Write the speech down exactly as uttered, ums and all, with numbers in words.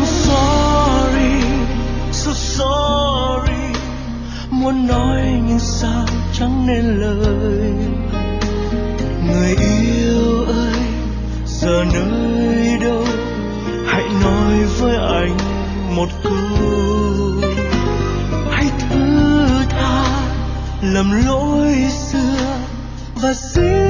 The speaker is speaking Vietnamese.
I'm sorry, so sorry. Muốn nói nhưng sao chẳng nên lời. Người yêu ơi, giờ nơi đâu? Hãy nói với anh một câu. Hãy thứ tha lầm lỗi xưa và xin